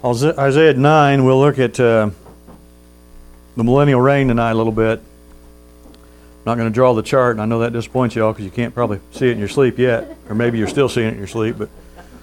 Isaiah 9, we'll look at the millennial reign tonight a little bit. I'm not going to draw the chart, and I know that disappoints you all because you can't probably see it in your sleep yet, or maybe you're still seeing it in your sleep, but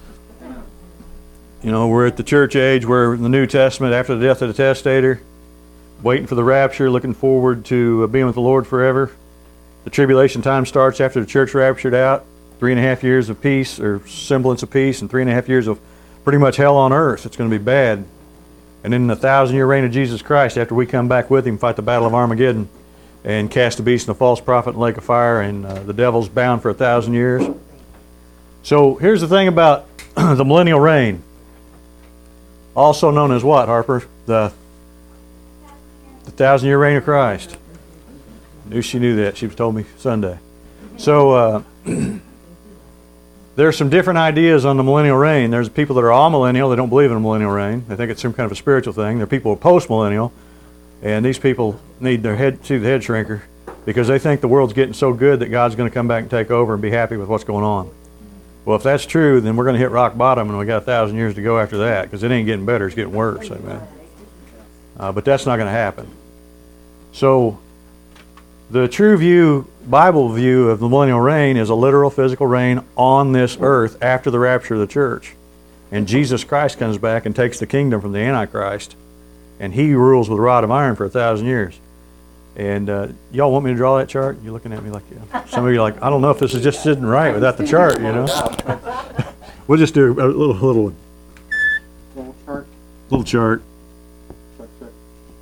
you know, we're at the church age, we're in the New Testament after the death of the testator, waiting for the rapture, looking forward to being with the Lord forever. The tribulation time starts after the church raptured out, 3.5 years of peace, or semblance of peace, and 3.5 years of pretty much hell on earth. It's going to be bad. And then the 1,000-year reign of Jesus Christ, after we come back with him, fight the battle of Armageddon, and cast the beast and the false prophet in the lake of fire, and the devil's bound for 1,000 years. So here's the thing about the millennial reign, also known as what, Harper? The 1,000-year reign of Christ. Knew she knew that. She told me Sunday. So there's some different ideas on the millennial reign. There's people that are all-millennial. They don't believe in a millennial reign. They think it's some kind of a spiritual thing. There are people who are post-millennial, and these people need their head to the head shrinker because they think the world's getting so good that God's going to come back and take over and be happy with what's going on. Well, if that's true, then we're going to hit rock bottom, and we got 1,000 years to go after that because it ain't getting better; it's getting worse. Amen. But that's not going to happen. So the true view, Bible view of the millennial reign is a literal physical reign on this earth after the rapture of the church. And Jesus Christ comes back and takes the kingdom from the Antichrist, and he rules with a rod of iron for 1,000 years. And y'all want me to draw that chart? You're looking at me like, yeah. Some of you are like, I don't know if this is just sitting right without the chart, you know? We'll just do a little chart. Little chart. Check.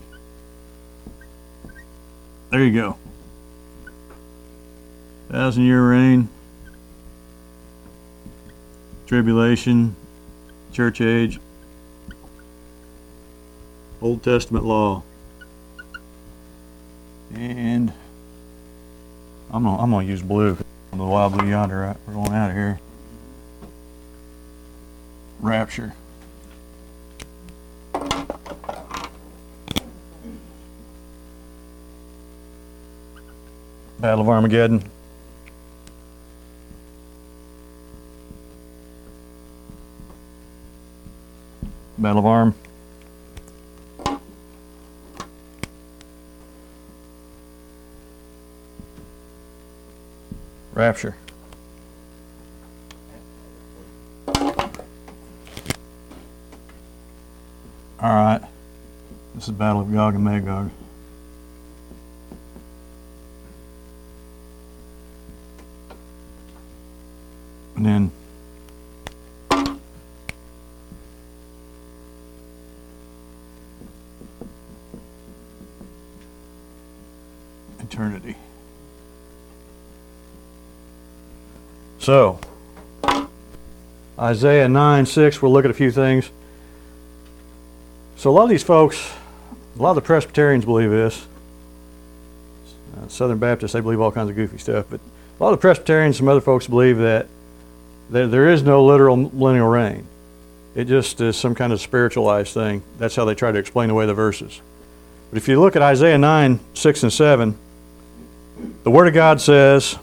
There you go. 1,000-year reign, tribulation, church age, Old Testament law, and I'm gonna use blue. The wild blue yonder. Right? We're going out of here. Rapture. Battle of Armageddon. Battle of Arm. Rapture. All right. This is Battle of Gog and Magog. And then eternity. So, Isaiah 9:6, we'll look at a few things. So a lot of these folks, a lot of the Presbyterians believe this. Southern Baptists, they believe all kinds of goofy stuff. But a lot of the Presbyterians and some other folks believe that there is no literal millennial reign. It just is some kind of spiritualized thing. That's how they try to explain away the verses. But if you look at Isaiah 9:6 and 7, the Word of God says,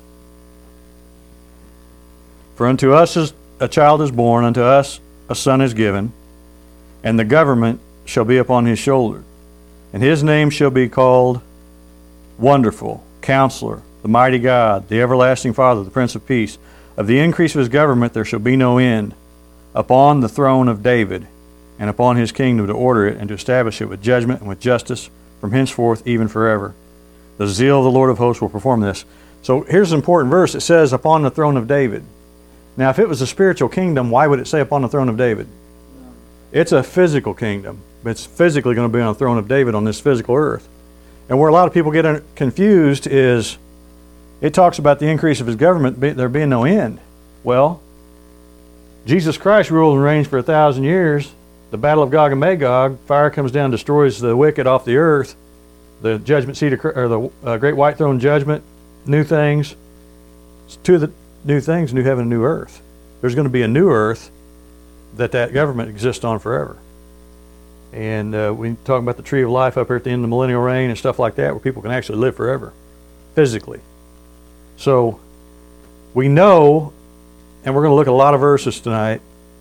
"For unto us a child is born, unto us a son is given, and the government shall be upon his shoulder. And his name shall be called Wonderful, Counselor, the Mighty God, the Everlasting Father, the Prince of Peace. Of the increase of his government there shall be no end, upon the throne of David, and upon his kingdom, to order it and to establish it with judgment and with justice from henceforth even forever. The zeal of the Lord of hosts will perform this." So here's an important verse. It says, upon the throne of David. Now, if it was a spiritual kingdom, why would it say upon the throne of David? It's a physical kingdom. It's physically going to be on the throne of David on this physical earth. And where a lot of people get confused is it talks about the increase of his government, there being no end. Well, Jesus Christ rules and reigns for 1,000 years. The battle of Gog and Magog, fire comes down, destroys the wicked off the earth. The judgment seat, or the great white throne judgment, new things. Two of the new things, new heaven and new earth. There's going to be a new earth that government exists on forever. And we talk about the tree of life up here at the end of the millennial reign and stuff like that, where people can actually live forever, physically. So we know, and we're going to look at a lot of verses tonight,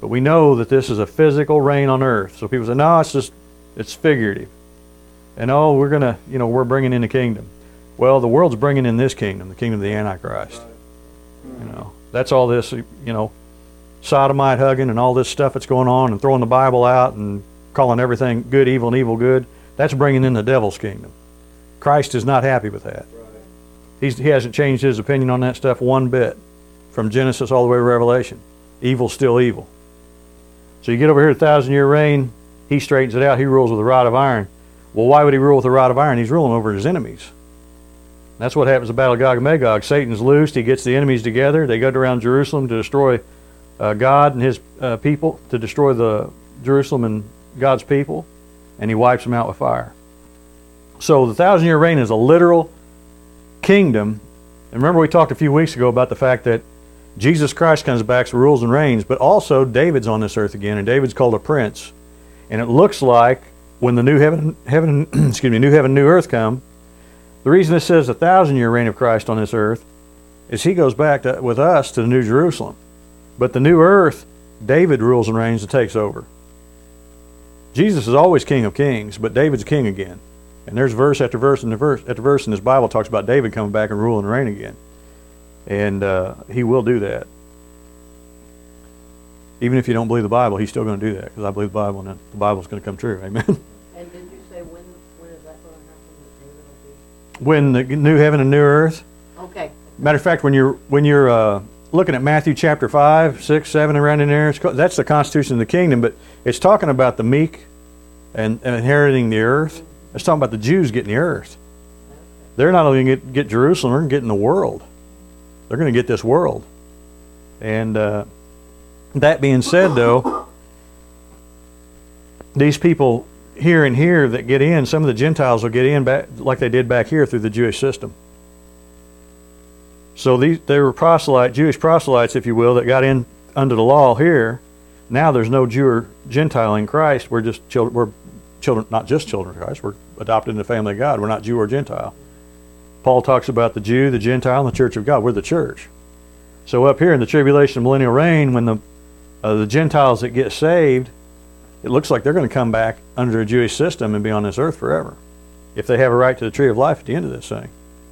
But we know that this is a physical reign on earth. So people say, no, it's figurative. And we're bringing in the kingdom. Well, the world's bringing in this kingdom, the kingdom of the Antichrist. That's all this, sodomite hugging and all this stuff that's going on and throwing the Bible out and calling everything good evil and evil good. That's bringing in the devil's kingdom. Christ is not happy with that. He hasn't changed his opinion on that stuff one bit from Genesis all the way to Revelation. Evil's still evil. So you get over here to 1,000-year reign, he straightens it out. He rules with a rod of iron. Well, why would he rule with a rod of iron? He's ruling over his enemies. That's what happens at the Battle of Gog and Magog. Satan's loosed. He gets the enemies together. They go around Jerusalem to destroy God and his people, to destroy the Jerusalem and God's people, and he wipes them out with fire. So the 1,000-year reign is a literal kingdom. And remember we talked a few weeks ago about the fact that Jesus Christ comes back, so rules and reigns, but also David's on this earth again, and David's called a prince. And it looks like when the new new earth come, the reason this says 1,000-year reign of Christ on this earth is he goes back with us to the New Jerusalem. But the new earth, David rules and reigns and takes over. Jesus is always King of Kings, but David's king again. And there's verse after verse and verse after verse in this Bible talks about David coming back and ruling and reign again. And he will do that. Even if you don't believe the Bible, he's still going to do that, because I believe the Bible, and the Bible's going to come true. Amen. And did you say when is that going to happen? That David will be? When the new heaven and new earth. Okay. Matter of fact, when you're looking at Matthew chapter 5, 6, 7, around in there, that's the constitution of the kingdom, but it's talking about the meek and inheriting the earth. It's talking about the Jews getting the earth. They're not only going to get Jerusalem, they're going to get in the world. They're going to get this world. And that being said, though, these people here and here that get in, some of the Gentiles will get in back like they did back here through the Jewish system. So they were Jewish proselytes, if you will, that got in under the law here. Now there's no Jew or Gentile in Christ. We're children, not just children of Christ. We're adopted in the family of God. We're not Jew or Gentile. Paul talks about the Jew, the Gentile, and the church of God. We're the church. So up here in the tribulation and millennial reign, when the Gentiles that get saved, it looks like they're going to come back under a Jewish system and be on this earth forever, if they have a right to the tree of life at the end of this thing.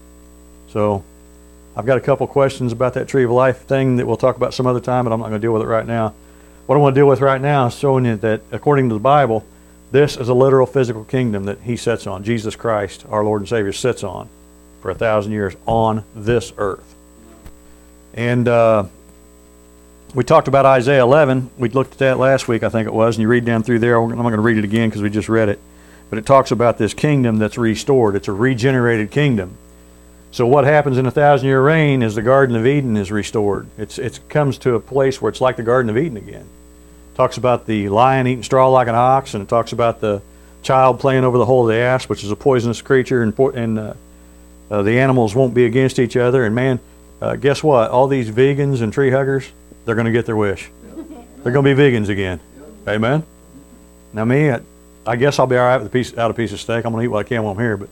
So I've got a couple questions about that tree of life thing that we'll talk about some other time, but I'm not going to deal with it right now. What I want to deal with right now is showing you that according to the Bible, this is a literal physical kingdom that he sits on. Jesus Christ, our Lord and Savior, sits on for 1,000 years on this earth. And we talked about Isaiah 11. We looked at that last week, I think it was, and you read down through there. I'm not going to read it again because we just read it. But it talks about this kingdom that's restored. It's a regenerated kingdom. So what happens in 1,000-year reign is the Garden of Eden is restored. It comes to a place where it's like the Garden of Eden again. It talks about the lion eating straw like an ox, and it talks about the child playing over the hole of the asp, which is a poisonous creature, and the animals won't be against each other. And man, guess what? All these vegans and tree huggers, they're going to get their wish. They're going to be vegans again. Amen? Now me, I guess I'll be all right with a piece of steak. I'm going to eat what I can while I'm here.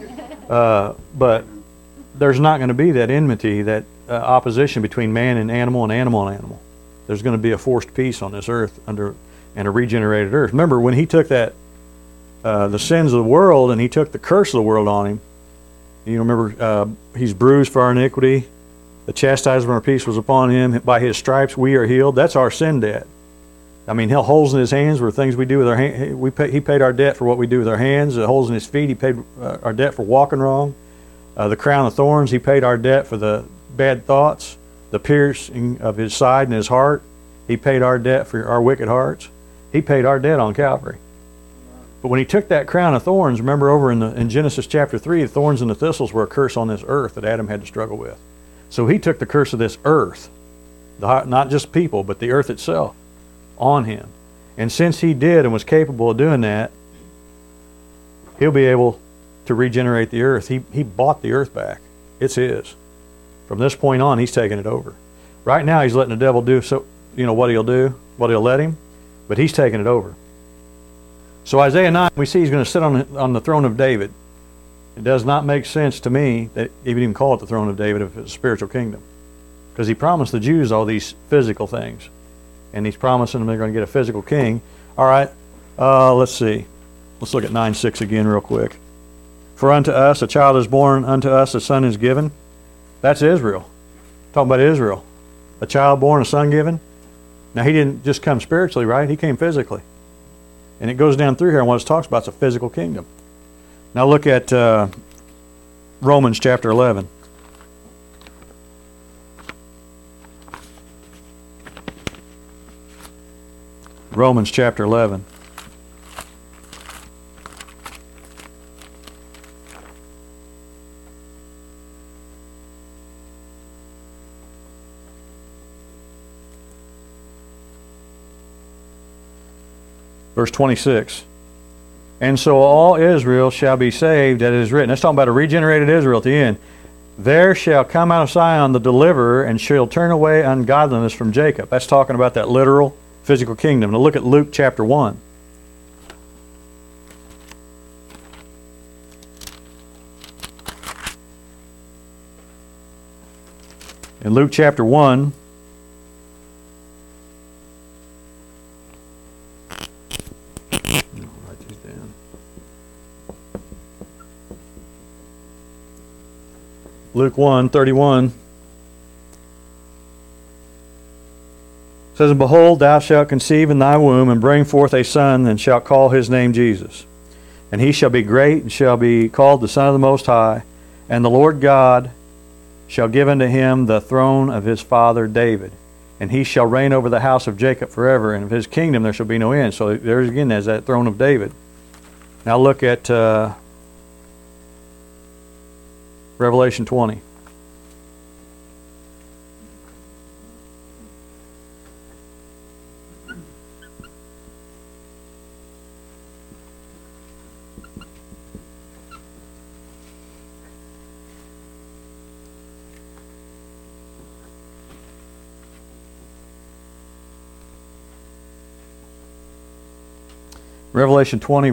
But there's not going to be that enmity, that opposition between man and animal and animal and animal. There's going to be a forced peace on this earth and a regenerated earth. Remember, when he took the sins of the world and he took the curse of the world on him, you remember, he's bruised for our iniquity. The chastisement of our peace was upon him. By his stripes we are healed. That's our sin debt. I mean, holes in his hands were things we do with our hands. He paid our debt for what we do with our hands. The holes in his feet, he paid our debt for walking wrong. The crown of thorns, he paid our debt for the bad thoughts. The piercing of his side and his heart, he paid our debt for our wicked hearts. He paid our debt on Calvary. But when he took that crown of thorns, remember over in Genesis chapter 3, the thorns and the thistles were a curse on this earth that Adam had to struggle with. So he took the curse of this earth, not just people, but the earth itself, on him. And since he did and was capable of doing that, he'll be able to regenerate the earth. He bought the earth back. It's his. From this point on, he's taking it over. Right now, he's letting the devil do what he'll do, what he'll let him, but he's taking it over. So Isaiah 9, we see he's going to sit on the throne of David. It does not make sense to me that he would even call it the throne of David if it's a spiritual kingdom, because he promised the Jews all these physical things. and he's promising them they're going to get a physical king. All right, let's see. Let's look at 9:6 again real quick. For unto us a child is born, unto us a son is given. That's Israel. Talking about Israel. A child born, a son given. Now, he didn't just come spiritually, right? He came physically. And it goes down through here, and what it talks about is a physical kingdom. Now look at Romans chapter 11. Romans chapter 11. Verse 26. And so all Israel shall be saved, as it is written. That's talking about a regenerated Israel at the end. There shall come out of Zion the deliverer, and shall turn away ungodliness from Jacob. That's talking about that literal physical kingdom. Now look at Luke chapter 1. In Luke chapter 1, Luke 1:31 says, and behold, thou shalt conceive in thy womb, and bring forth a son, and shalt call his name Jesus. And he shall be great, and shall be called the Son of the Most High. And the Lord God shall give unto him the throne of his father David. And he shall reign over the house of Jacob forever, and of his kingdom there shall be no end. So there's again, there's that throne of David. Now look at Revelation 20. Revelation 20,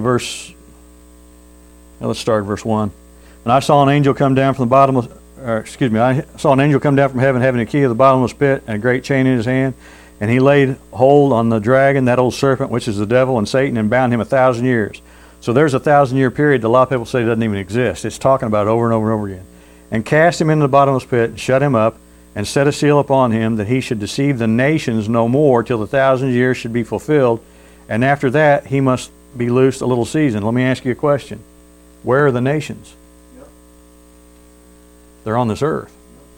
let's start at verse 1. And I saw an angel come down from the bottomless, I saw an angel come down from heaven, having a key of the bottomless pit and a great chain in his hand. And he laid hold on the dragon, that old serpent, which is the devil and Satan, and bound him 1,000 years. So there's a 1,000-year period that a lot of people say doesn't even exist. It's talking about it over and over and over again. And cast him into the bottomless pit, and shut him up, and set a seal upon him, that he should deceive the nations no more, till the 1,000 years should be fulfilled. And after that, he must be loosed a little season. Let me ask you a question. Where are the nations? Yep. They're on this earth.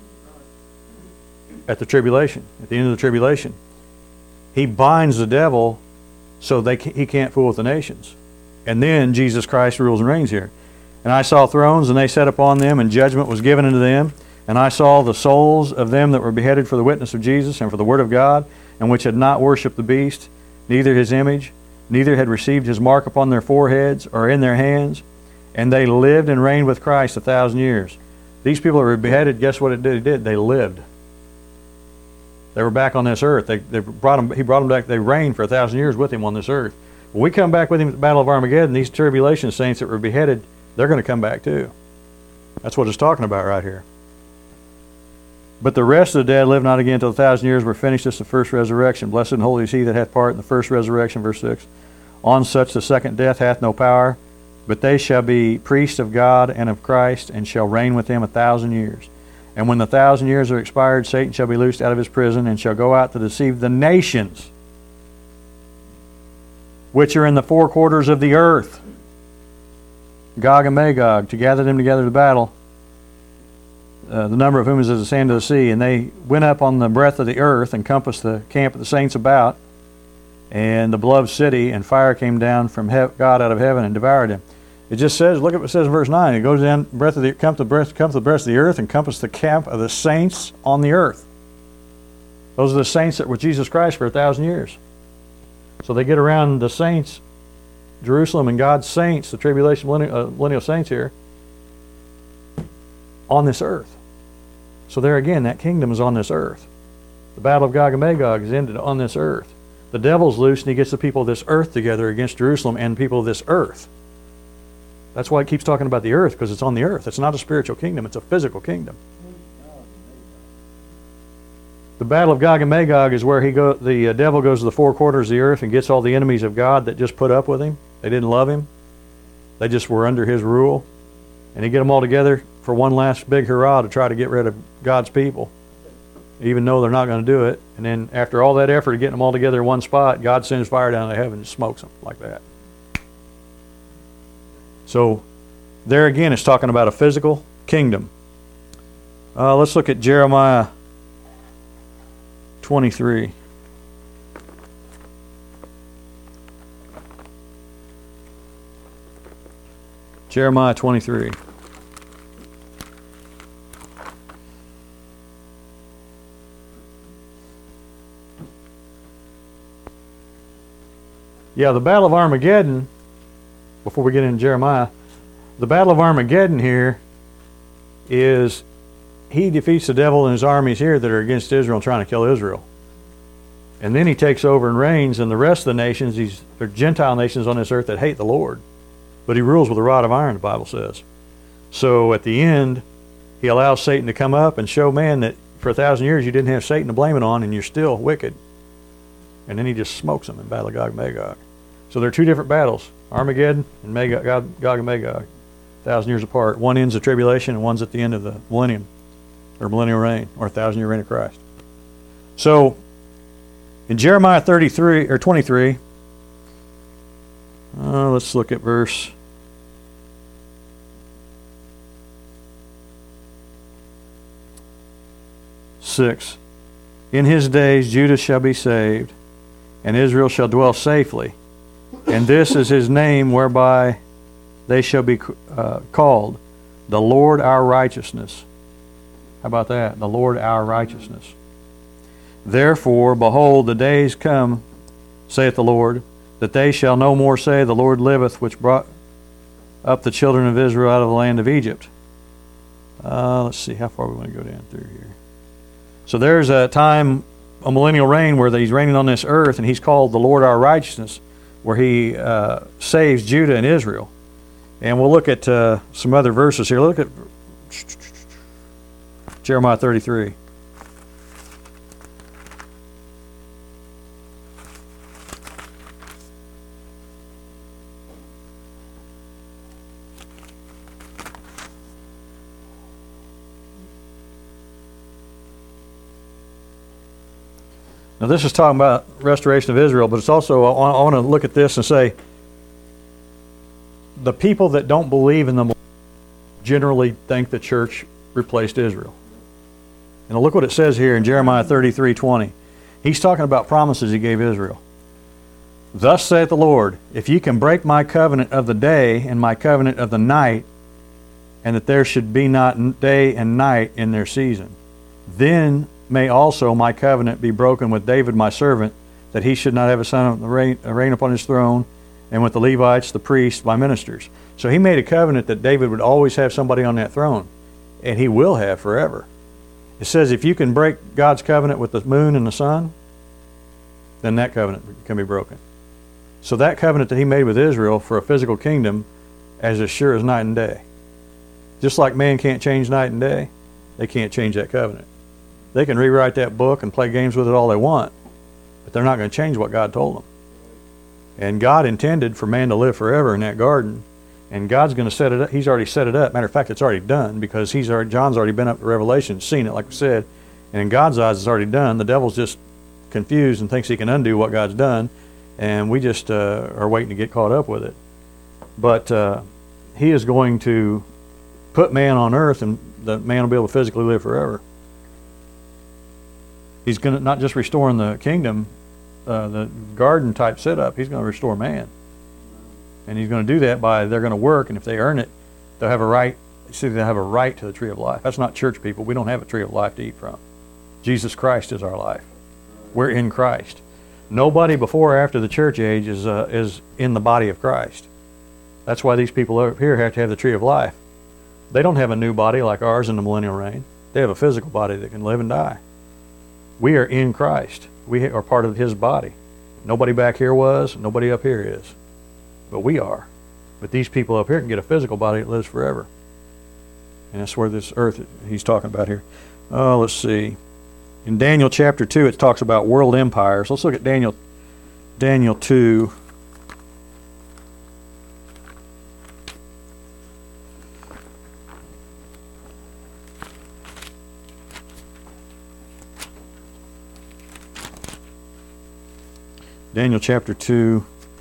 At the tribulation, at the end of the tribulation. He binds the devil so he can't fool with the nations. And then Jesus Christ rules and reigns here. And I saw thrones, and they sat upon them, and judgment was given unto them. And I saw the souls of them that were beheaded for the witness of Jesus and for the word of God, and which had not worshipped the beast, neither his image, neither had received his mark upon their foreheads or in their hands, and they lived and reigned with Christ 1,000 years. These people that were beheaded, guess what it did? They lived. They were back on this earth. He brought them back. They reigned for 1,000 years with him on this earth. When we come back with him at the Battle of Armageddon, these tribulation saints that were beheaded, they're going to come back too. That's what it's talking about right here. But the rest of the dead live not again till 1,000 years were finished. This is the first resurrection. Blessed and holy is he that hath part in the first resurrection, verse 6. On such the second death hath no power, but they shall be priests of God and of Christ, and shall reign with him 1,000 years. And when the 1,000 years are expired, Satan shall be loosed out of his prison, and shall go out to deceive the nations which are in the four quarters of the earth, Gog and Magog, to gather them together to battle. The number of whom is as the sand of the sea. And they went up on the breadth of the earth, and compassed the camp of the saints about, and the beloved city, and fire came down from God out of heaven and devoured him. It just says, look at what it says in verse 9. It goes down, come to the breadth of the earth, and compassed the camp of the saints on the earth. Those are the saints that were with Jesus Christ for 1,000 years. So they get around the saints, Jerusalem and God's saints, the tribulation millennial saints here, on this earth. So there again, that kingdom is on this earth. The battle of Gog and Magog is ended on this earth. The devil's loose, and he gets the people of this earth together against Jerusalem and the people of this earth. That's why it keeps talking about the earth, because it's on the earth. It's not a spiritual kingdom, it's a physical kingdom. The battle of Gog and Magog is where the devil goes to the four quarters of the earth and gets all the enemies of God that just put up with him. They didn't love him. They just were under his rule. And he get them all together for one last big hurrah to try to get rid of God's people, even though they're not going to do it. And then after all that effort of getting them all together in one spot, God sends fire down to heaven and smokes them like that. So there again, it's talking about a physical kingdom. Let's look at Jeremiah 23. Jeremiah 23. Yeah, the Battle of Armageddon, before we get into Jeremiah, the Battle of Armageddon here is he defeats the devil and his armies here that are against Israel and trying to kill Israel. And then he takes over and reigns, and the rest of the nations, they're Gentile nations on this earth that hate the Lord. But he rules with a rod of iron, the Bible says. So at the end, he allows Satan to come up and show man that for 1,000 years you didn't have Satan to blame it on, and you're still wicked. And then he just smokes them in Battle of Gog and Magog. So there are two different battles, Armageddon and Gog and Magog, 1,000 years apart. One ends the tribulation and one's at the end of the millennium, or millennial reign, or 1,000-year reign of Christ. So in Jeremiah 23, let's look at verse 6. In his days Judah shall be saved, and Israel shall dwell safely. And this is his name whereby they shall be called, the Lord our righteousness. How about that? The Lord our righteousness. Therefore, behold, the days come, saith the Lord, that they shall no more say, the Lord liveth, which brought up the children of Israel out of the land of Egypt. Let's see how far we want to go down through here. So there's a time, a millennial reign, where he's reigning on this earth, and he's called the Lord our righteousness, where he saves Judah and Israel. And we'll look at some other verses here. Look at Jeremiah 33. Now this is talking about restoration of Israel, but it's also, I want to look at this and say, the people that don't believe in the generally think the church replaced Israel. And look what it says here in Jeremiah 33:20. He's talking about promises he gave Israel. Thus saith the Lord, if ye can break my covenant of the day and my covenant of the night, and that there should be not day and night in their season, then may also my covenant be broken with David my servant, that he should not have a son of reign upon his throne, and with the Levites, the priests, my ministers. So he made a covenant that David would always have somebody on that throne, and he will have forever. It says if you can break God's covenant with the moon and the sun, then that covenant can be broken. So that covenant that he made with Israel for a physical kingdom, as sure as night and day. Just like man can't change night and day, they can't change that covenant. They can rewrite that book and play games with it all they want, but they're not going to change what God told them. And God intended for man to live forever in that garden, and God's going to set it up. He's already set it up. Matter of fact, it's already done, because John's already been up to Revelation, seen it, like we said, and in God's eyes it's already done. The devil's just confused and thinks he can undo what God's done, and we just are waiting to get caught up with it. But he is going to put man on earth, and the man will be able to physically live forever. He's going to not just restoring the kingdom, the garden type setup. He's going to restore man, and he's going to do that by they're going to work, and if they earn it, they'll have a right. See, they'll have a right to the tree of life. That's not church people. We don't have a tree of life to eat from. Jesus Christ is our life. We're in Christ. Nobody before or after the church age is in the body of Christ. That's why these people over here have to have the tree of life. They don't have a new body like ours in the millennial reign. They have a physical body that can live and die. We are in Christ. We are part of his body. Nobody back here was, nobody up here is. But we are. But these people up here can get a physical body that lives forever. And that's where this earth he's talking about here. Let's see. In Daniel chapter 2, it talks about world empires. Let's look at Daniel 2. Daniel chapter 2.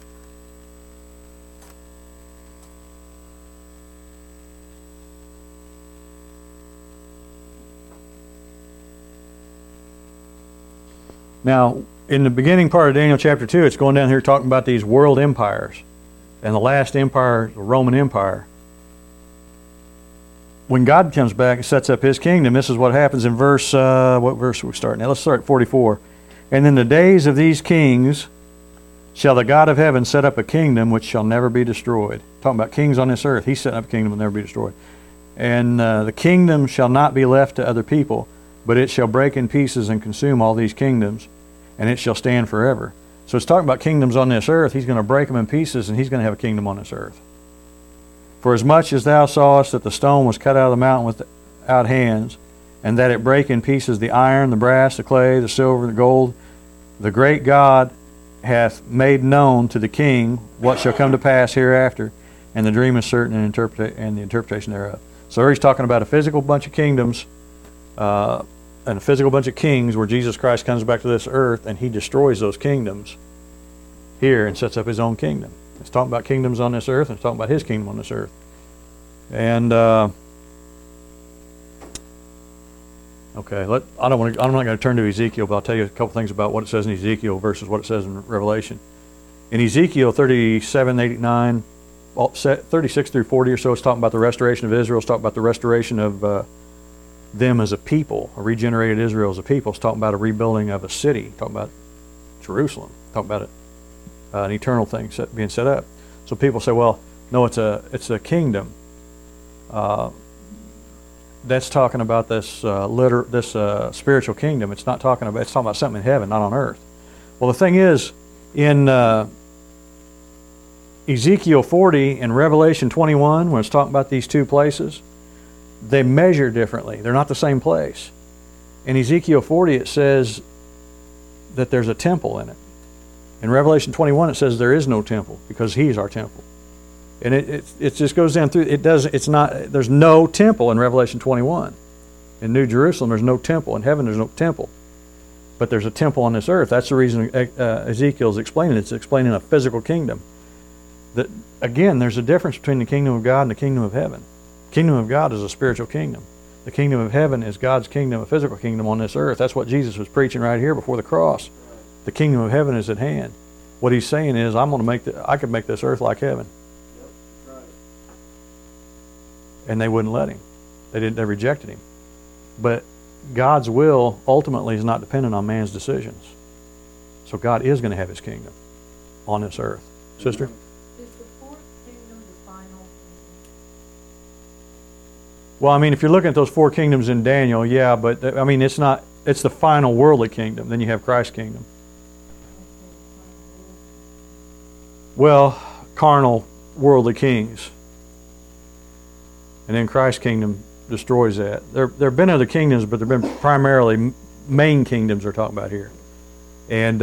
Now, in the beginning part of Daniel chapter 2, it's going down here talking about these world empires. And the last empire, the Roman Empire. When God comes back and sets up his kingdom, this is what happens in verse, what verse are we starting at? Let's start at 44. And in the days of these kings shall the God of heaven set up a kingdom which shall never be destroyed. Talking about kings on this earth. He's setting up a kingdom that will never be destroyed. And the kingdom shall not be left to other people, but it shall break in pieces and consume all these kingdoms, and it shall stand forever. So it's talking about kingdoms on this earth. He's going to break them in pieces, and he's going to have a kingdom on this earth. For as much as thou sawest that the stone was cut out of the mountain without hands, and that it brake in pieces the iron, the brass, the clay, the silver, the gold, the great God hath made known to the king what shall come to pass hereafter, and the dream is certain, and the interpretation thereof. So he's talking about a physical bunch of kingdoms, and a physical bunch of kings where Jesus Christ comes back to this earth and he destroys those kingdoms here and sets up his own kingdom. It's talking about kingdoms on this earth, and it's talking about his kingdom on this earth. And okay, I'm not going to turn to Ezekiel, but I'll tell you a couple things about what it says in Ezekiel versus what it says in Revelation. In Ezekiel 37, 89, 36 through 40 or so, it's talking about the restoration of Israel. It's talking about the restoration of them as a people, a regenerated Israel as a people. It's talking about a rebuilding of a city. It's talking about Jerusalem. It's talking about an eternal thing being set up. So people say, well, no, it's a kingdom. That's talking about this spiritual kingdom. It's talking about something in heaven, not on earth. Well, the thing is, in Ezekiel 40 and Revelation 21, when it's talking about these two places, they measure differently. They're not the same place. In Ezekiel 40, it says that there's a temple in it. In Revelation 21, it says there is no temple because he's our temple. And it just goes down through. There's no temple in Revelation 21. In New Jerusalem, there's no temple. In heaven, there's no temple. But there's a temple on this earth. That's the reason Ezekiel's explaining it. It's explaining a physical kingdom. That, again, there's a difference between the kingdom of God and the kingdom of heaven. The kingdom of God is a spiritual kingdom. The kingdom of heaven is God's kingdom, a physical kingdom on this earth. That's what Jesus was preaching right here before the cross. The kingdom of heaven is at hand. What he's saying is, I could make this earth like heaven. Yep, right. And they wouldn't let him. They rejected him. But God's will ultimately is not dependent on man's decisions. So God is going to have his kingdom on this earth. Sister? Is the fourth kingdom the final kingdom? Well, I mean, if you're looking at those four kingdoms in Daniel, yeah, but I mean, it's the final worldly kingdom. Then you have Christ's kingdom. Well, carnal, worldly kings. And then Christ's kingdom destroys that. There have been other kingdoms, but there have been primarily main kingdoms we're talking about here. And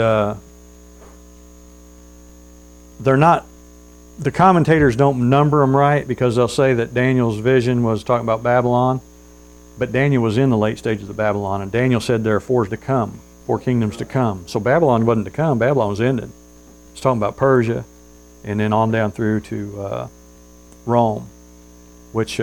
they're not, the commentators don't number them right because they'll say that Daniel's vision was talking about Babylon, but Daniel was in the late stages of Babylon, and Daniel said there are four kingdoms to come. So Babylon wasn't to come, Babylon was ended. It's talking about Persia, and then on down through to Rome, which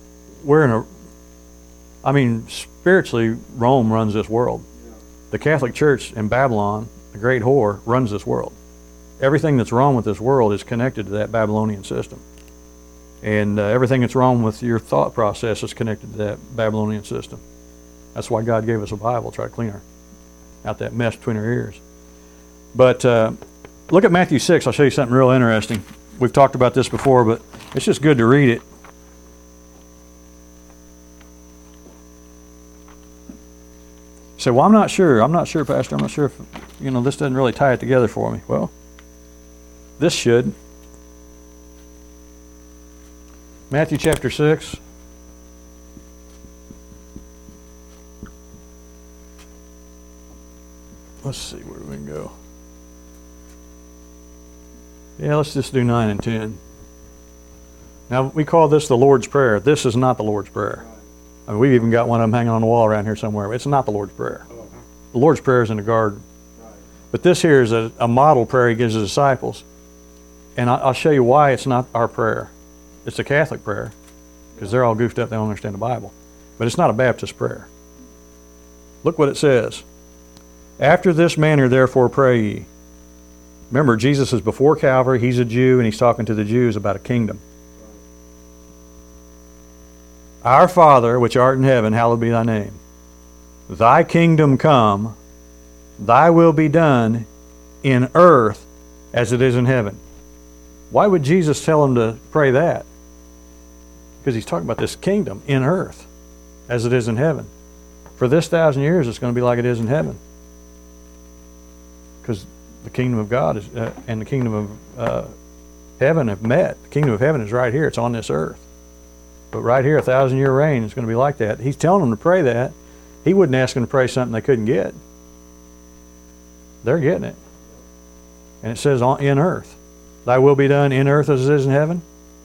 spiritually, Rome runs this world. The Catholic Church in Babylon, the great whore, runs this world. Everything that's wrong with this world is connected to that Babylonian system. And everything that's wrong with your thought process is connected to that Babylonian system. That's why God gave us a Bible, try to clean out that mess between our ears. But look at Matthew 6. I'll show you something real interesting. We've talked about this before, but it's just good to read it. You say, well, I'm not sure, Pastor. I'm not sure if, this doesn't really tie it together for me. Well, this should. Matthew chapter 6. let's see where we can go. Yeah, let's just do 9 and 10. Now, we call this the Lord's Prayer. This is not the Lord's Prayer. I mean, we've even got one of them hanging on the wall around here somewhere. It's not the Lord's Prayer. The Lord's Prayer is in the garden. But this here is a model prayer he gives his disciples. And I'll show you why it's not our prayer. It's a Catholic prayer, because they're all goofed up, they don't understand the Bible. But it's not a Baptist prayer. Look what it says. After this manner, therefore, pray ye. Remember, Jesus is before Calvary, he's a Jew, and he's talking to the Jews about a kingdom. Our Father, which art in heaven, hallowed be thy name. Thy kingdom come, thy will be done in earth as it is in heaven. Why would Jesus tell them to pray that? Because he's talking about this kingdom in earth as it is in heaven. For this 1,000 years, it's going to be like it is in heaven. Because the kingdom of God is, and the kingdom of heaven have met. The kingdom of heaven is right here. It's on this earth. But right here, 1,000-year reign is going to be like that. He's telling them to pray that. He wouldn't ask them to pray something they couldn't get. They're getting it. And it says in earth. Thy will be done in earth as it is in heaven.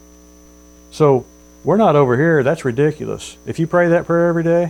So we're not over here. That's ridiculous. If you pray that prayer every day,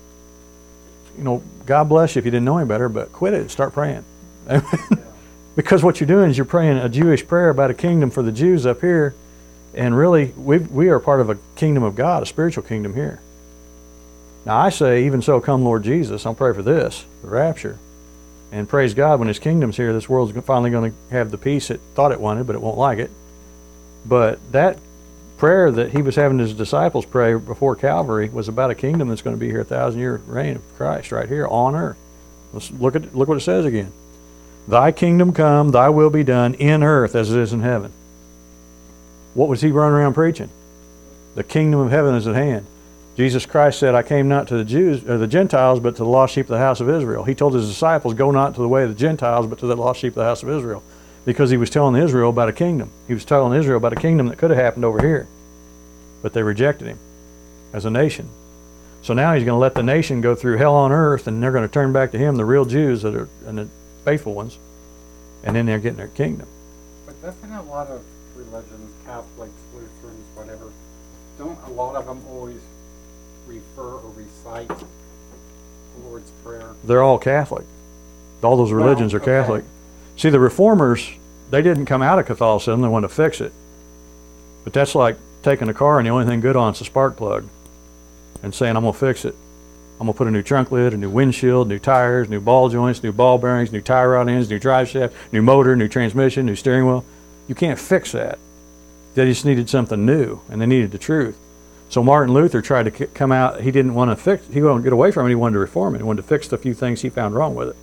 you know, God bless you if you didn't know any better, but quit it and start praying. Because what you're doing is you're praying a Jewish prayer about a kingdom for the Jews up here, and really we are part of a kingdom of God, a spiritual kingdom here. Now I say, even so, come Lord Jesus. I'll pray for this, the rapture. And praise God, when his kingdom's here, this world's finally going to have the peace it thought it wanted, but it won't like it. But that prayer that he was having his disciples pray before Calvary was about a kingdom that's going to be here, 1,000-year reign of Christ right here on earth. Let's look what it says again. Thy kingdom come, thy will be done in earth as it is in heaven. What was he running around preaching? The kingdom of heaven is at hand. Jesus Christ said, I came not to the Jews or the Gentiles, but to the lost sheep of the house of Israel. He told his disciples, go not to the way of the Gentiles, but to the lost sheep of the house of Israel. Because he was telling Israel about a kingdom. He was telling Israel about a kingdom that could have happened over here. But they rejected him as a nation. So now he's going to let the nation go through hell on earth, and they're going to turn back to him, the real Jews that are and the faithful ones. And then they're getting their kingdom. But doesn't a lot of religions, Catholics, Lutherans, whatever, don't a lot of them always refer or recite the Lord's Prayer? They're all Catholic. All those religions are Catholic. Okay. See, the Reformers, they didn't come out of Catholicism, they wanted to fix it. But that's like taking a car and the only thing good on it's a spark plug and saying, I'm going to fix it. I'm going to put a new trunk lid, a new windshield, new tires, new ball joints, new ball bearings, new tie rod ends, new drive shaft, new motor, new transmission, new steering wheel. You can't fix that. They just needed something new, and they needed the truth. So Martin Luther tried to come out. He didn't want to fix, he wanted to get away from it. He wanted to reform it. He wanted to fix the few things he found wrong with it.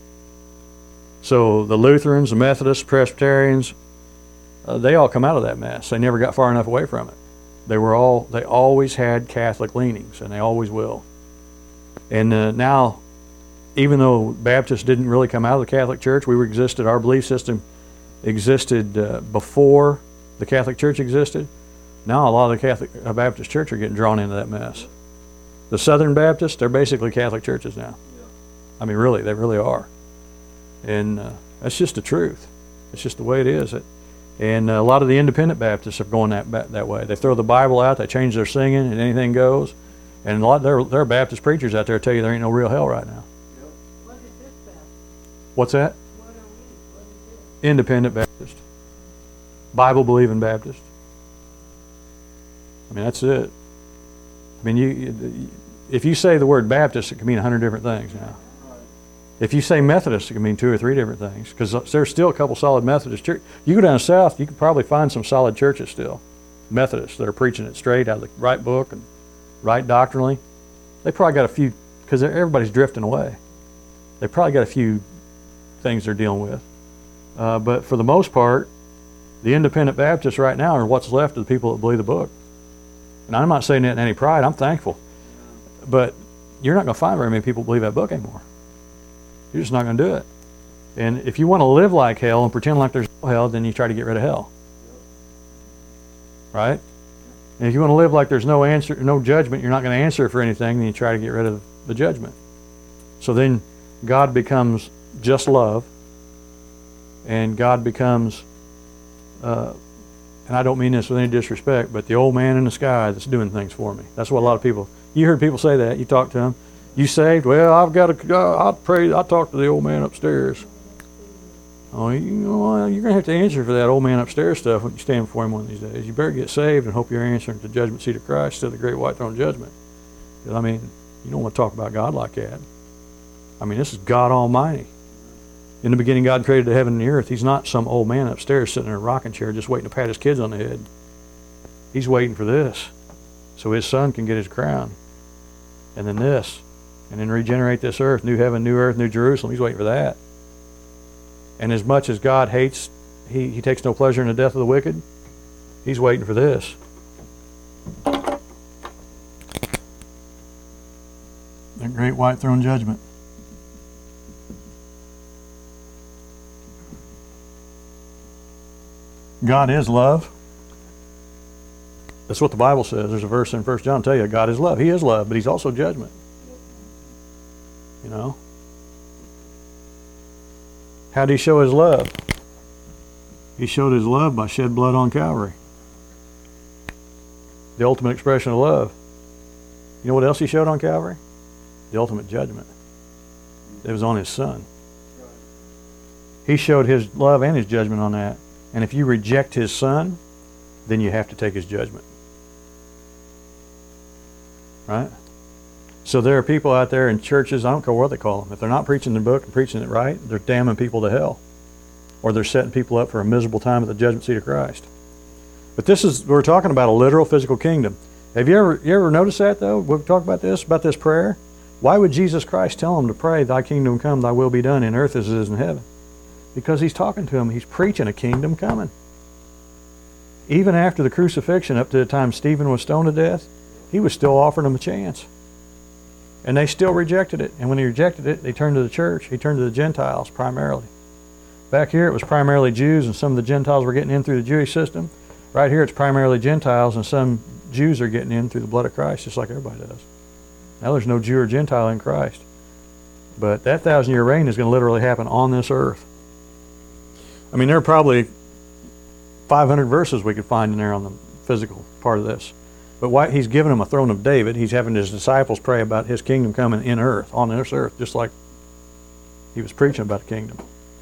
So the Lutherans, the Methodists, Presbyterians, they all come out of that mess. They never got far enough away from it. They always had Catholic leanings, and they always will. And now, even though Baptists didn't really come out of the Catholic Church, our belief system existed before the Catholic Church existed. Now a lot of the Catholic Baptist Church are getting drawn into that mess. The Southern Baptists, they're basically Catholic churches now. Yeah. I mean, really, they really are. And that's just the truth. It's just the way it is. And a lot of the independent Baptists are going that way. They throw the Bible out, they change their singing, and anything goes. And a lot there are Baptist preachers out there tell you there ain't no real hell right now. Yep. What is this Baptist? What's that? What are we? What is it? Independent Baptist. Bible-believing Baptist. I mean, that's it. I mean, if you say the word Baptist, it can mean 100 different things now. If you say Methodist, it can mean 2 or 3 different things, because there's still a couple solid Methodist churches. You go down south, you can probably find some solid churches still, Methodists, that are preaching it straight out of the right book and right doctrinally. They probably got a few, because everybody's drifting away. They probably got a few things they're dealing with. But for the most part, the independent Baptists right now are what's left of the people that believe the book. And I'm not saying that in any pride, I'm thankful. But you're not going to find very many people believe that book anymore. You're just not going to do it. And if you want to live like hell and pretend like there's no hell, then you try to get rid of hell. Right? And if you want to live like there's no answer, no judgment, you're not going to answer for anything, then you try to get rid of the judgment. So then God becomes just love, and God becomes, and I don't mean this with any disrespect, but the old man in the sky that's doing things for me. That's what a lot of people, you heard people say that, you talk to them, you saved? Well, I've got to, I'll pray, I'll talk to the old man upstairs. Oh, you know, you're going to have to answer for that old man upstairs stuff when you stand before him one of these days. You better get saved and hope you're answering to the judgment seat of Christ, to the great white throne judgment. I mean, you don't want to talk about God like that. I mean, this is God Almighty. In the beginning, God created the heaven and the earth. He's not some old man upstairs sitting in a rocking chair just waiting to pat his kids on the head. He's waiting for this so his son can get his crown. And then this. And then regenerate this earth, new heaven, new earth, new Jerusalem. He's waiting for that. And as much as God hates, he takes no pleasure in the death of the wicked, he's waiting for this. The great white throne judgment. God is love. That's what the Bible says. There's a verse in 1 John tell you God is love. He is love, but he's also judgment. You know? How did he show his love? He showed his love by shed blood on Calvary. The ultimate expression of love. You know what else he showed on Calvary? The ultimate judgment. It was on his son. He showed his love and his judgment on that. And if you reject his son, then you have to take his judgment. Right? So there are people out there in churches, I don't care what they call them, if they're not preaching the book and preaching it right, they're damning people to hell. Or they're setting people up for a miserable time at the judgment seat of Christ. But we're talking about a literal physical kingdom. Have you ever noticed that though? We've talked about this prayer. Why would Jesus Christ tell them to pray, thy kingdom come, thy will be done in earth as it is in heaven? Because he's talking to them, he's preaching a kingdom coming. Even after the crucifixion, up to the time Stephen was stoned to death, he was still offering them a chance. And they still rejected it. And when he rejected it, they turned to the church. He turned to the Gentiles primarily. Back here, it was primarily Jews, and some of the Gentiles were getting in through the Jewish system. Right here, it's primarily Gentiles, and some Jews are getting in through the blood of Christ, just like everybody does. Now, there's no Jew or Gentile in Christ. But that 1,000-year reign is going to literally happen on this earth. I mean, there are probably 500 verses we could find in there on the physical part of this. But why he's given them a throne of David, he's having his disciples pray about his kingdom coming in earth, on this earth, just like he was preaching about the kingdom.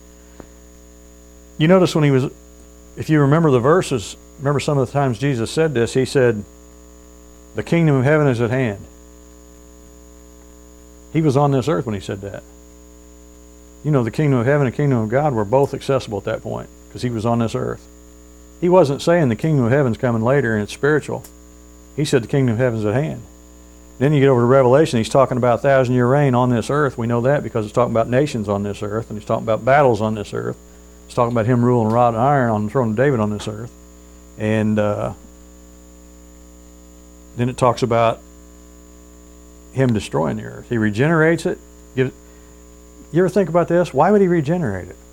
You notice when he was, if you remember the verses, remember some of the times Jesus said this, he said, the kingdom of heaven is at hand. He was on this earth when he said that. You know, the kingdom of heaven and the kingdom of God were both accessible at that point, because he was on this earth. He wasn't saying the kingdom of heaven's coming later and it's spiritual. He said the kingdom of heaven's at hand. Then you get over to Revelation, he's talking about 1,000-year reign on this earth. We know that because it's talking about nations on this earth, and he's talking about battles on this earth. It's talking about him ruling rod and iron on the throne of David on this earth. And then it talks about him destroying the earth. He regenerates it. You ever think about this? Why would he regenerate it?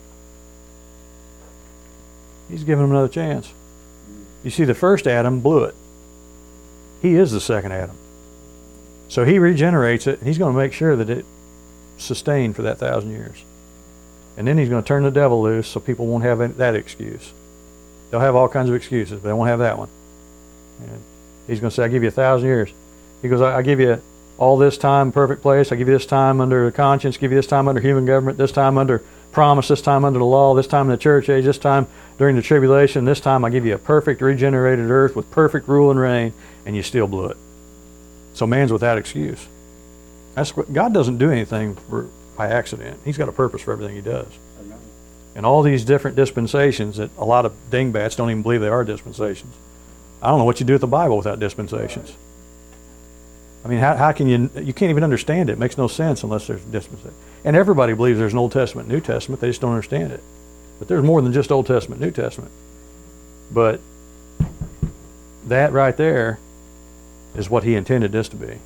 He's giving him another chance. You see, the first Adam blew it. He is the second Adam. So he regenerates it, and he's going to make sure that it sustained for that 1,000 years. And then he's going to turn the devil loose so people won't have that excuse. They'll have all kinds of excuses, but they won't have that one. And he's going to say, I give you 1,000 years. He goes, I give you all this time, perfect place. I give you this time under conscience, give you this time under human government, this time under promise, this time under the law, this time in the church age, this time during the tribulation, this time I give you a perfect regenerated earth with perfect rule and reign, and you still blew it. So man's without excuse. God doesn't do anything by accident. He's got a purpose for everything he does. Amen. And all these different dispensations that a lot of dingbats don't even believe they are dispensations. I don't know what you do with the Bible without dispensations. I mean, how can you can't even understand it. It makes no sense unless there's dispensation. And everybody believes there's an Old Testament, New Testament. They just don't understand it. But there's more than just Old Testament, New Testament. But that right there is what he intended this to be.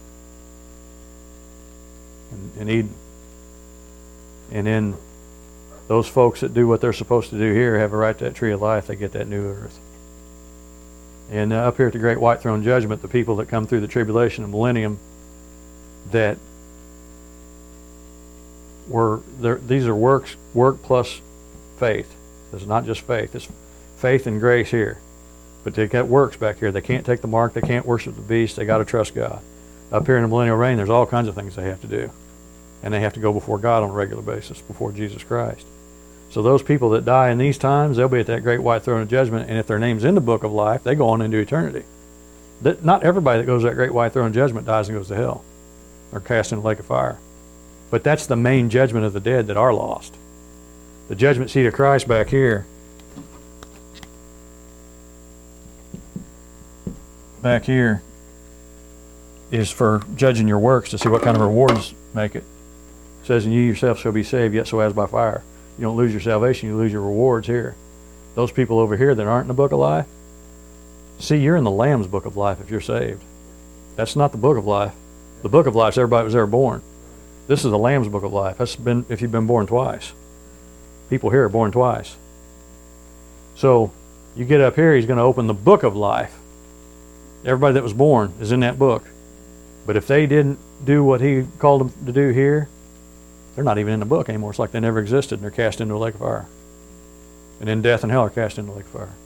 And then those folks that do what they're supposed to do here have a right to that tree of life. They get that new earth. And up here at the Great White Throne Judgment, the people that come through the tribulation and millennium that these are work plus faith. It's not just faith. It's faith and grace here. But they got works back here. They can't take the mark. They can't worship the beast. They got to trust God. Up here in the millennial reign, there's all kinds of things they have to do. And they have to go before God on a regular basis, before Jesus Christ. So those people that die in these times, they'll be at that great white throne of judgment. And if their name's in the book of life, they go on into eternity. Not everybody that goes to that great white throne of judgment dies and goes to hell or cast in the lake of fire. But that's the main judgment of the dead that are lost. The judgment seat of Christ back here, is for judging your works to see what kind of rewards make it. It says, and you yourself shall be saved, yet so as by fire. You don't lose your salvation, you lose your rewards here. Those people over here that aren't in the book of life, see, you're in the Lamb's book of life if you're saved. That's not the book of life. The book of life is everybody that was ever born. This is the Lamb's book of life. That's been if you've been born twice. People here are born twice. So you get up here, he's going to open the book of life. Everybody that was born is in that book. But if they didn't do what he called them to do here, they're not even in the book anymore. It's like they never existed, and they're cast into a lake of fire. And then death and hell are cast into the lake of fire.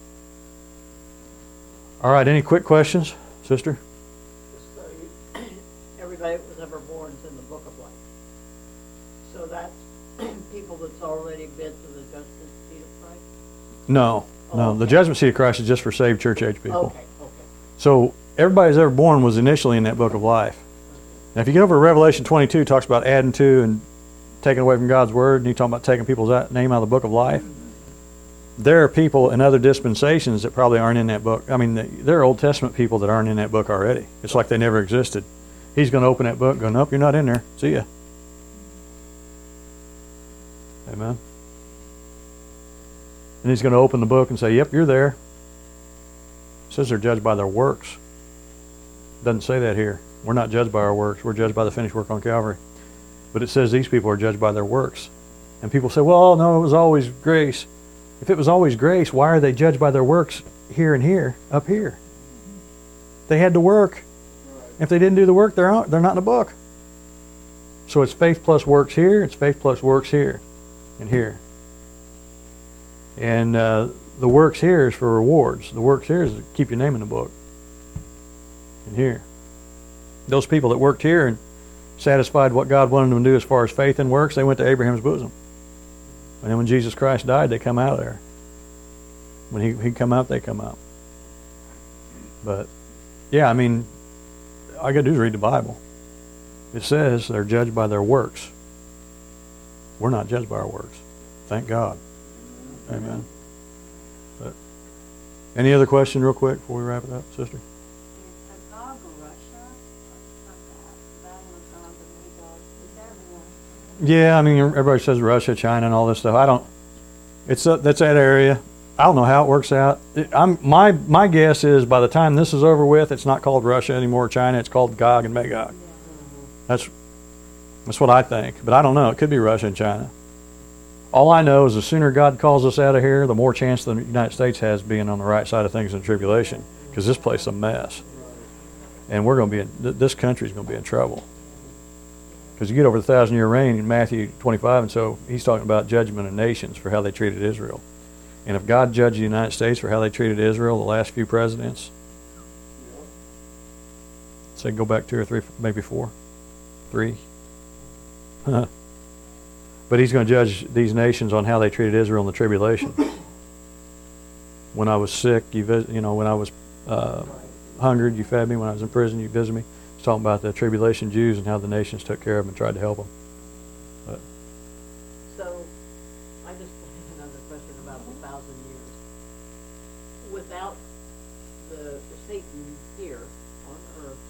All right, any quick questions, sister? So everybody that was ever born is in the book of life. So that's people that's already been to the judgment seat of Christ? No. Oh, The okay. judgment seat of Christ is just for saved church age people. Okay. So everybody that's ever born was initially in that book of life. Now if you get over to Revelation 22, it talks about adding to and taking away from God's word, and you talk about taking people's name out of the book of life. There are people in other dispensations that probably aren't in that book. I mean, there are Old Testament people that aren't in that book already. It's like they never existed. He's going to open that book going, nope, you're not in there. See ya. Amen. And he's going to open the book and say, yep, you're there. It says they're judged by their works. Doesn't say that here. We're not judged by our works. We're judged by the finished work on Calvary. But it says these people are judged by their works. And people say, well, no, it was always grace. If it was always grace, why are they judged by their works here and here, up here? They had to work. If they didn't do the work, they're not in the book. So it's faith plus works here. It's faith plus works here and here. And the works here is for rewards. The works here is to keep your name in the book. And here. Those people that worked here and satisfied what God wanted them to do as far as faith and works, they went to Abraham's bosom. And then when Jesus Christ died, they come out of there. When he come out, they come out. But, yeah, I mean, all I got to do is read the Bible. It says they're judged by their works. We're not judged by our works. Thank God. Amen. But any other question real quick before we wrap it up, sister? Is Gog Russia? Babylon, is that one? Yeah, I mean, everybody says Russia, China, and all this stuff. I don't. That's that area. I don't know how it works out. My guess is by the time this is over with, it's not called Russia anymore, or China. It's called Gog and Magog. That's what I think. But I don't know. It could be Russia and China. All I know is the sooner God calls us out of here, the more chance the United States has being on the right side of things in tribulation, because this place is a mess, and we're going to be this country's going to be in trouble. Because you get over the 1,000-year reign in Matthew 25, and so he's talking about judgment of nations for how they treated Israel. And if God judged the United States for how they treated Israel, the last few presidents, say go back 2 or 3, maybe 4, 3. But he's going to judge these nations on how they treated Israel in the tribulation. When I was sick, when I was hungered, you fed me. When I was in prison, you visited me. He's talking about the tribulation Jews and how the nations took care of them and tried to help them. But So, I just have another question about the 1,000 years. Without the Satan here on earth,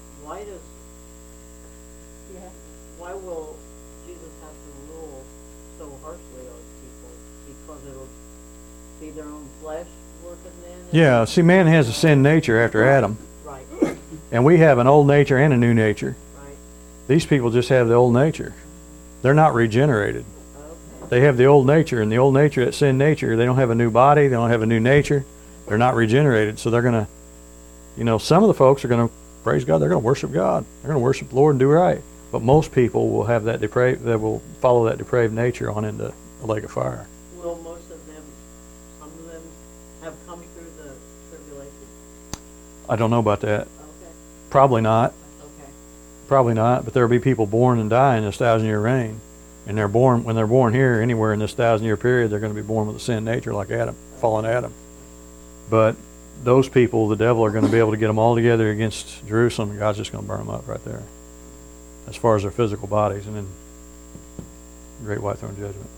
why will Jesus have to rule so harshly on people? Because it'll be their own flesh working then? yeah, see, man has a sin nature after Adam, Right, and we have an old nature and a new nature. right. These people just have the old nature. They're not regenerated. Okay. They have the old nature, and the old nature, that sin nature, they don't have a new body, they don't have a new nature, they're not regenerated, so they're going to, some of the folks are going to, praise God, they're going to worship God. They're going to worship the Lord and do right. But most people will have that depraved, they will follow that depraved nature on into the lake of fire. Will most of them, some of them have come through the tribulation? I don't know about that. Okay, Probably not. okay. Probably not. But there'll be people born and die in this 1,000-year reign. And they're born, when they're born here, anywhere in this 1,000-year period, they're going to be born with a sin nature like Adam, fallen Adam. But those people, the devil, are going to be able to get them all together against Jerusalem, and God's just going to burn them up right there, as far as their physical bodies, and then great white throne judgment.